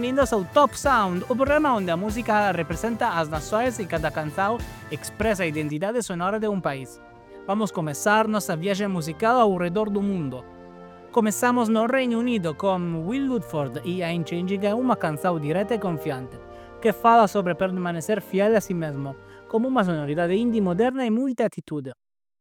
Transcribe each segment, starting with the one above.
bem-vindos ao Top Sound, o programa onde a música representa as nações e cada canção expressa a identidade sonora de um país. Vamos começar nossa viagem musical ao redor do mundo. Começamos no Reino Unido com Will Ludford e I'm Changing, uma canção direta e confiante, que fala sobre permanecer fiel a si mesmo, como uma sonoridade indie moderna e multi-atitude.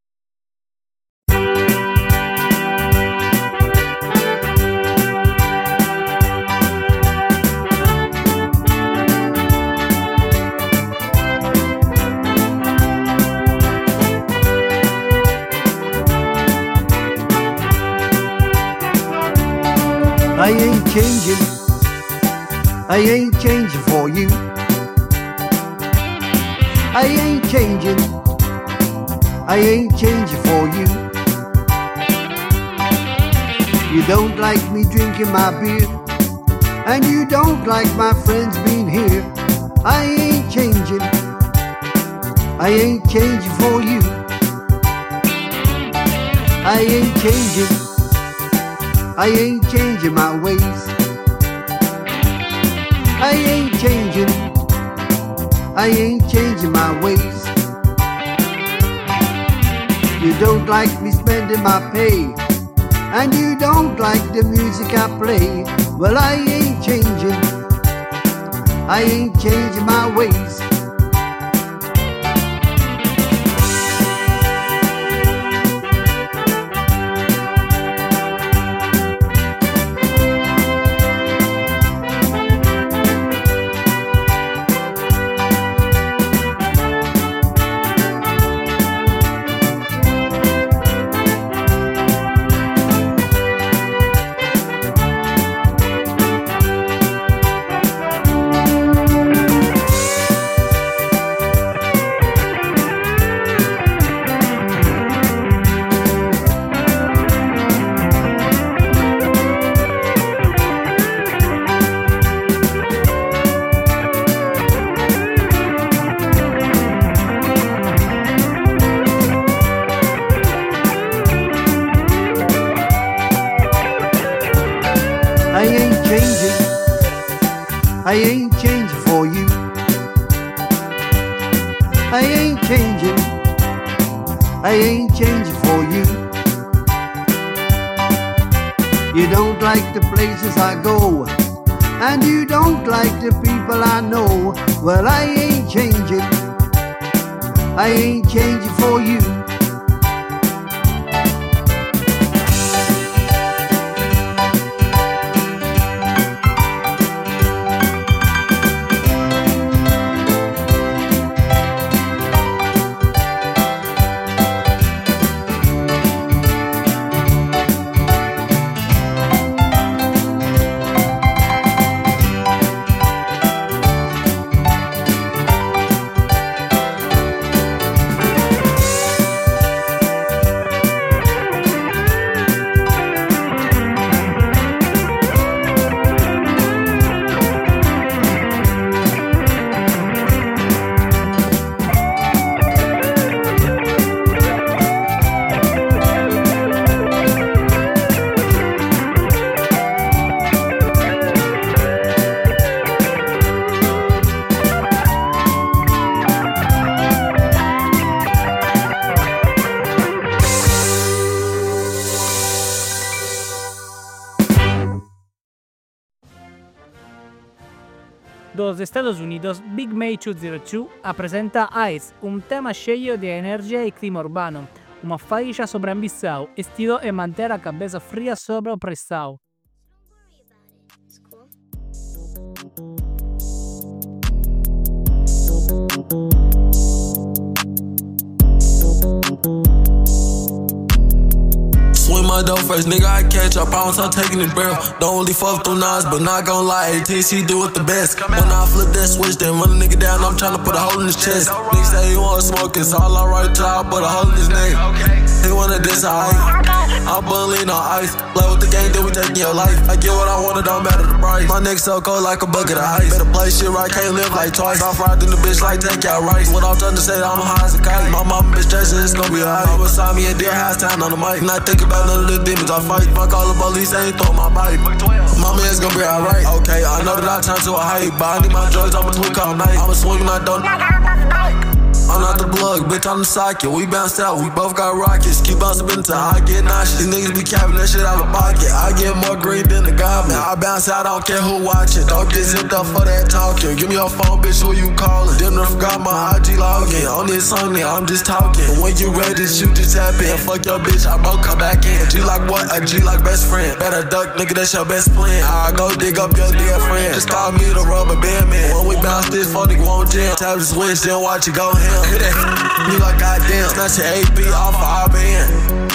I ain't changing for you. I ain't changing for you. You don't like me drinking my beer, and you don't like my friends being here. I ain't changing for you. I ain't changing my ways. I ain't changing my ways. You don't like me spending my pay, and you don't like the music I play. Well, I ain't changing my ways. I ain't changing for you. I ain't changing for you. You don't like the places I go, and you don't like the people I know. Well, I ain't changing for you. Dos Estados Unidos, Big May 202 apresenta Ice, um tema cheio de energia e clima urbano, uma faixa sobre ambição, estilo e manter a cabeça fria sobre a pressão. Swing my dough first, nigga, I catch. I promise I'm taking it barrel. Don't only fuck through nines, but not gon' lie. ATC do it the best. When I flip that switch, then run a nigga down, I'm tryna put a hole in his chest. Nigga say he wanna smoke, it's all alright till I put a hole in his neck. He wanna diss, I'm bullying on ice. Play with the game, then we taking your life. I get what I want, it don't matter the price. My neck so cold like a bucket of ice. Better play shit right, can't live like twice. I'm fried in the bitch like take out rice. What I'm trying to say, I'm high as a kite. My mama bitch stressing, it's gon' be alright. Beside me at dear house town on the mic. Not thinking about none of the demons, I fight. Fuck all the police, they ain't throw my body. My man's gonna be alright. Okay, I know that I turned to a hype, but I need my drugs, I'ma tweak all night. I'ma swing when I don't. I'm not the plug, bitch, I'm the socket. We bounced out, we both got rockets. Keep bouncing until I get nauseous. These niggas be capping that shit out of pocket. I get more green than the goblin. I bounce out, I don't care who watching. Don't get zipped up for that talking. Give me your phone, bitch, who you calling? Then I forgot my IG login. On this song, nigga, I'm just talking. But when you ready, shoot, just tap in. Fuck your bitch, I broke, come back in. G like what? A G like best friend. Better duck, nigga, that's your best plan. I go dig up your dear friend. Just call me the rubber band man. When we bounce this, phone nigga won't jam. Tap the switch, then watch it go ham. Hit that me like goddamn, snatch your AP off of our band.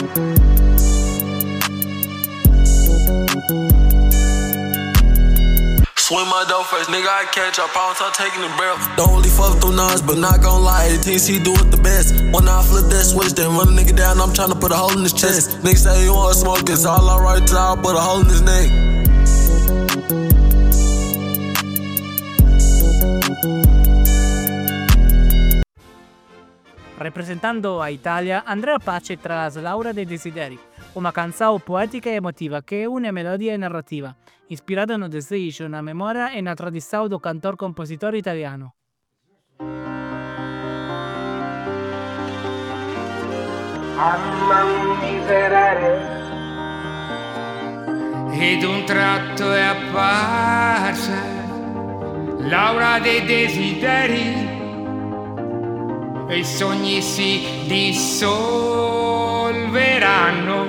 Swing my dough first, nigga, I catch up, I don't start taking the barrel. Don't really fuck through nines, but not gon' lie, TC do it the best. When I flip that switch, then run a nigga down, I'm tryna put a hole in his chest. Nigga say he wanna smoke, it's all alright till I put a hole in his neck. Rappresentando a Italia, Andrea Pace tras Laura dei Desideri, una canzone poetica e emotiva che une melodia e narrativa, ispirata no desejo, na memoria e na tradição do cantor-compositor italiano. Ed un tratto è apparsa Laura dei Desideri e i sogni si dissolveranno.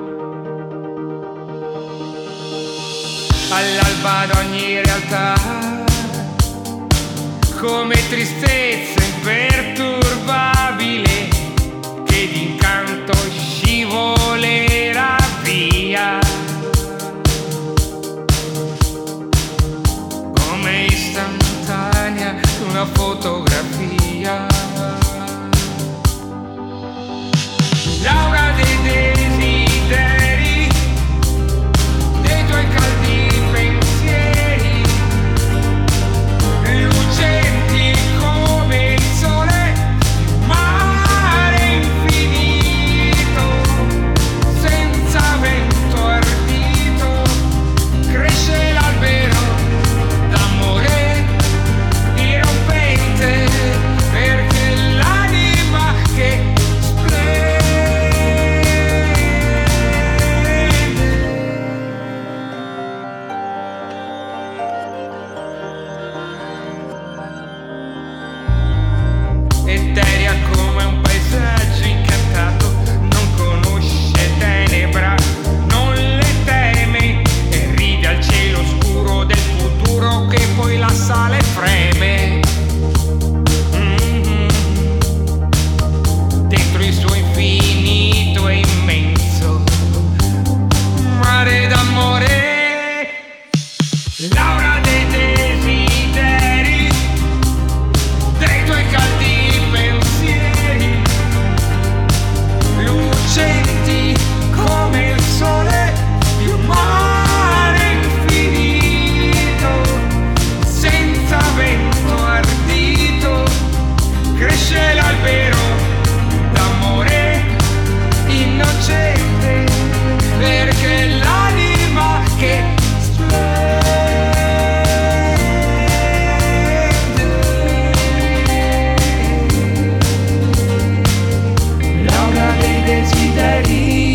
All'alba d'ogni realtà, come tristezza imperturbabile che d'incanto scivolerà via. Come istantanea una fotografia. Laura dei desideri, dei tuoi caldi pensieri, lucenti come il sole, mare infinito, senza vento ardito, cresce l'albero d'amore dirompente, perché l'anima che eterea come un paesaggio incantato, non conosce tenebra, non le teme e ride al cielo scuro del futuro che poi la sale freme. Dentro il suo infinito e immenso mare d'amore. Laura dei desideri, dei tuoi caldi pensieri, lucenti come il sole, il mare infinito, senza vento ardito, cresce l'albero d'amore innocente, perché l'anima che Laura dei desideri,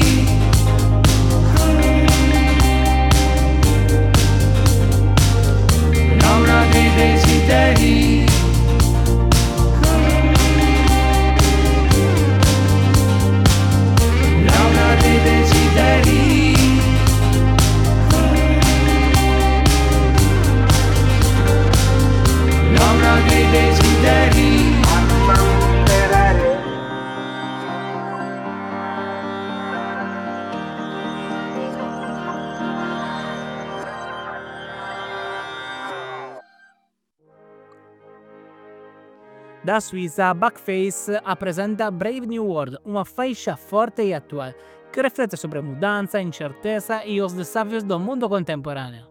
Laura dei desideri, Laura dei desideri, Laura dei desideri. Da Suiza, Backface presenta Brave New World, uma faixa forte e atual, que reflete sobre mudança, incerteza e os desafios do mundo contemporâneo.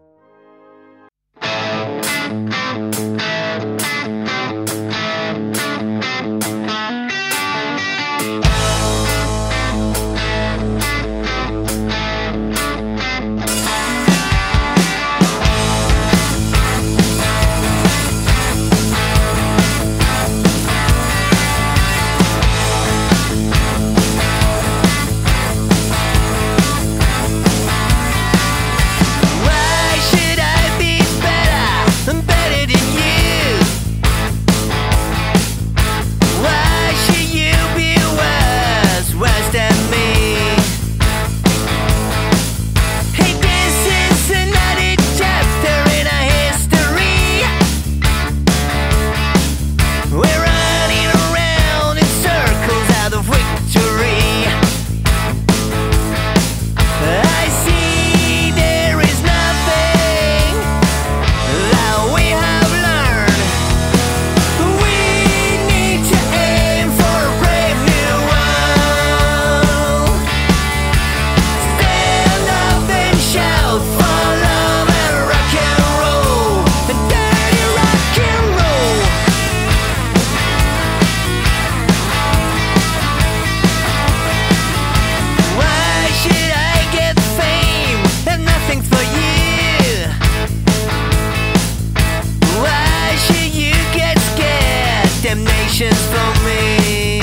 is for me.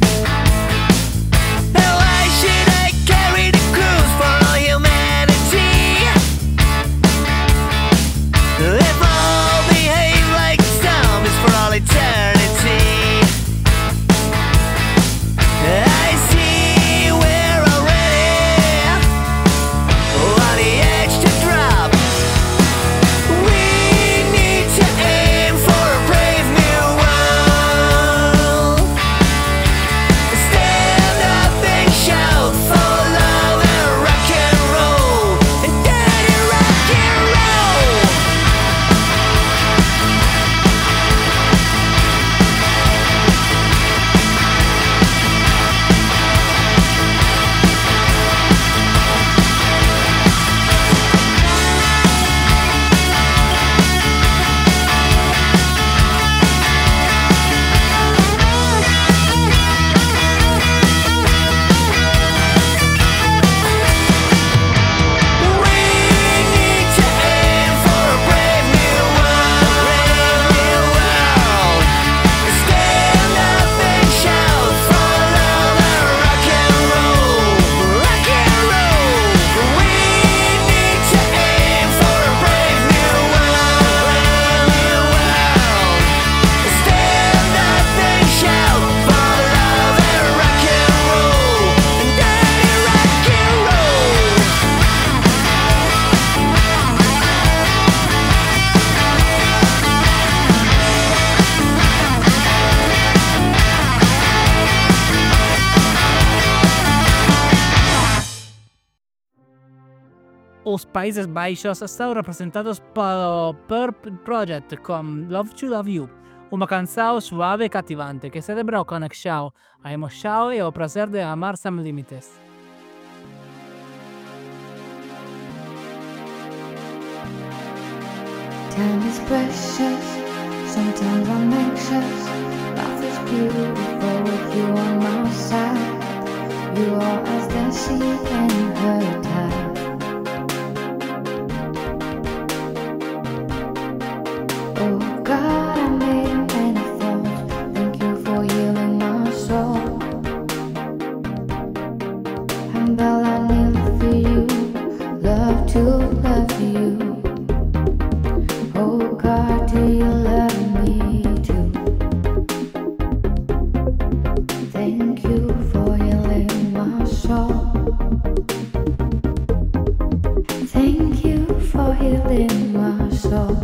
And why should I carry the cruise for all humanity? If all behave like zombies for all eternity. I see we're already on the edge to drop. We need to aim for a brave new world. Stand up and shout for love and rock and roll. And dirty rock and roll. We need to aim for a brave new world. Stand up and shout for love and rock and roll. Rock and roll. We need to aim for a brave new world. Stand up and shout for love and rock and roll. And dirty rock and roll. Os Países Baixos estão representados pelo Purp Project com Love to Love You, uma canção suave e cativante que celebra a conexão, a emoção e o prazer de amar sem limites. Time is precious, sometimes I'm anxious. Life is beautiful with you on my side. You are as the sea in her tide. Oh God, I made many falls. Thank you for healing my soul. And all I need for you, love to love you. Oh God, do you love me too? Thank you for healing my soul. Thank you for healing my soul.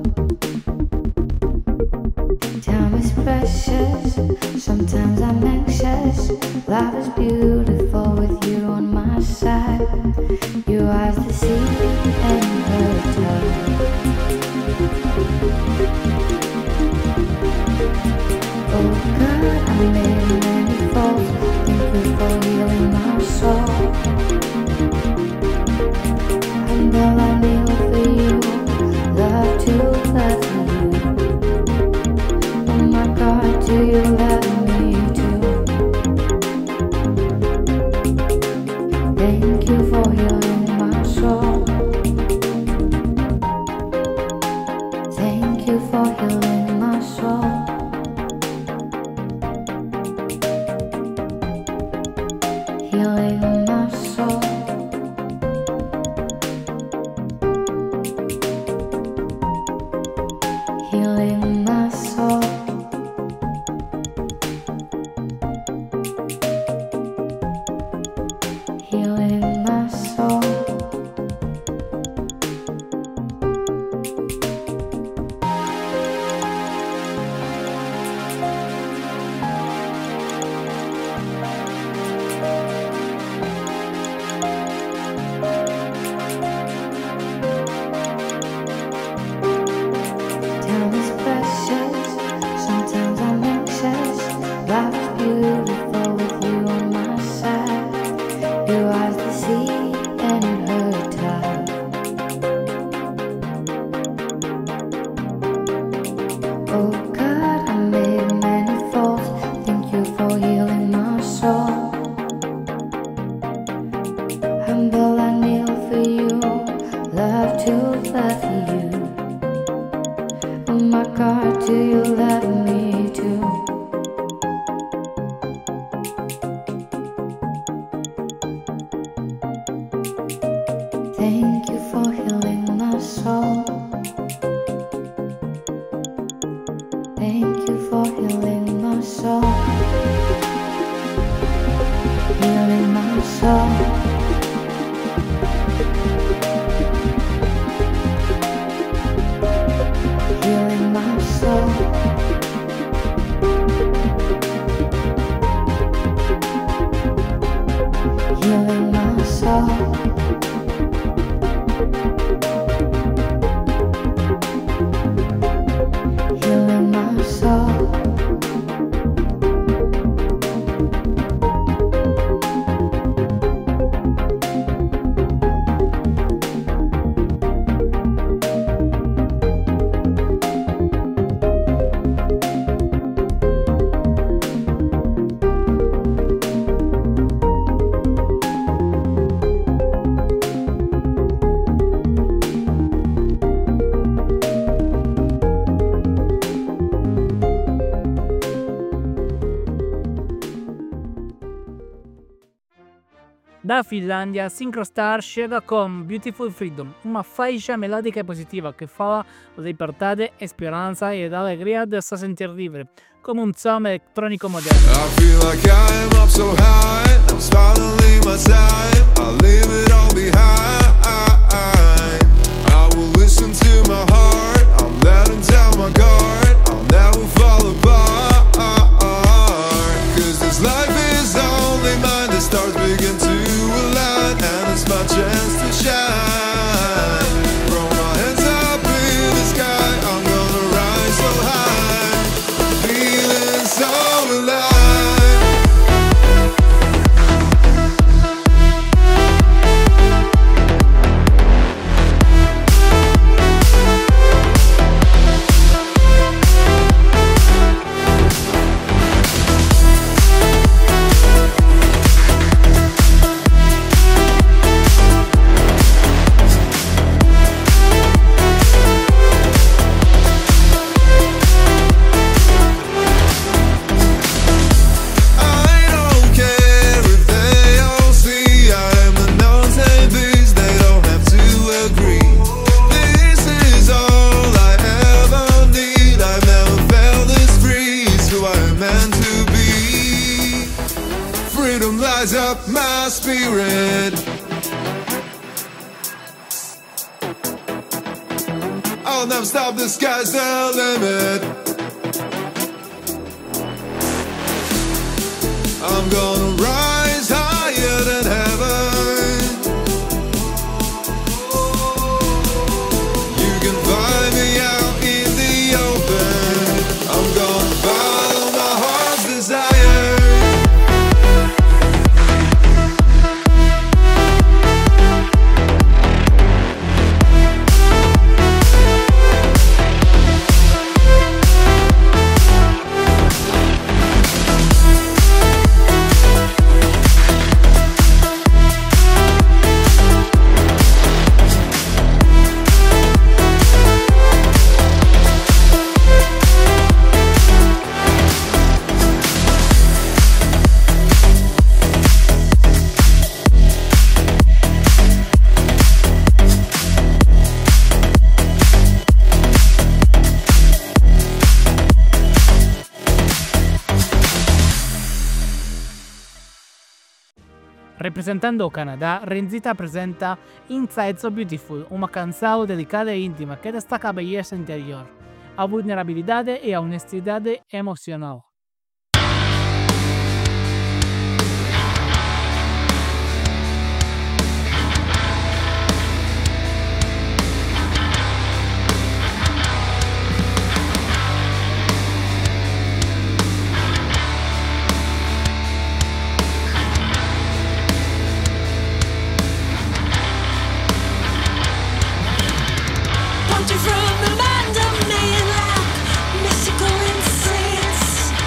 Time is precious, sometimes I'm anxious. Life is beautiful with you on my side. You are the sea and her tide. Oh God, I made many falls. Thank you for healing my soul. And all I need for you, love to love you. Oh my God, do you love me too? Thank you for healing my soul. Thank you for healing my soul. Healing my soul. Healing my soul. Healing my soul. Da Finlandia, Syncrostar chega con Beautiful Freedom, uma faixa melódica e positiva que fala de liberdade, esperança e da alegria de se sentir livre, como um som eletrônico moderno. I feel like I am up so high. I'm finally my time. I leave it all behind. I will listen to my heart. I'm letting down my guard. I'll never fall apart. 'Cause this life is only mine. The stars begin to align, and it's my chance to shine. Throw my hands up in the sky. I'm gonna rise so high, feeling so alive. Freedom lights up my spirit. I'll never stop, the sky's the limit. I'm gonna rise higher than heaven. You can find me out in the open. I'm gonna follow my heart's desire. Representando Canadá, Renzita presenta Inside So Beautiful, uma canção delicada e íntima que destaca a beleza interior, a vulnerabilidade e a honestidade emocional. From the mind of man like mystical incense.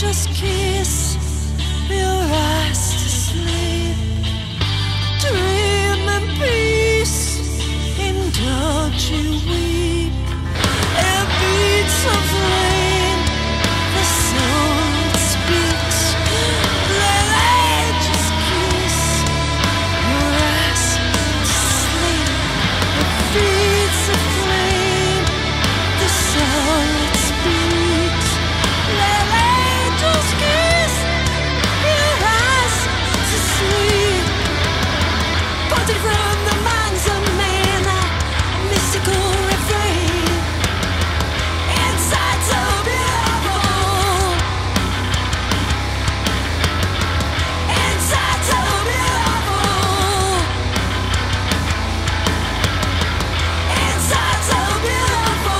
just kiss your eyes to sleep. Dream in peace, indulge you weep. It beats of flame, the soul it speaks. Let I just kiss your eyes to sleep. It beats of flame, the soul it speaks. Let I just kiss your eyes to sleep. Parted from the minds of man, a mystical refrain. Inside so beautiful. Inside so beautiful. Inside so beautiful.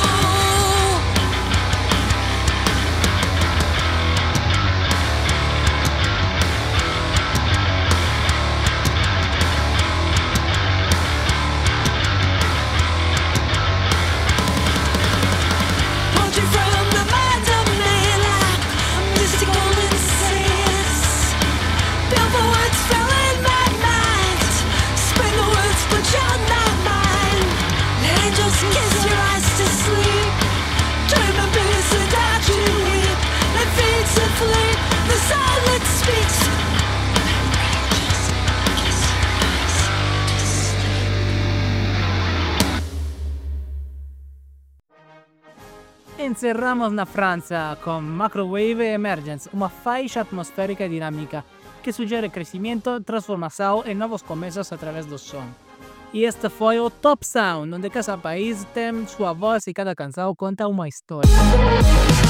Poetry from the minds of men, like mystical incense. Beautiful words fill in my mind. Spring the words, but you're not mine. Let angels kiss your eyes to sleep. Dream of peace without you weep. Let feet to flee, the soul that speaks. Encerramos na Francia con Microwave Emergence, uma faixa atmosférica e dinâmica que sugere crescimento, transformação e novos começos através do som. E este foi o Top Sound, onde cada país tem sua voz e cada canção conta uma história.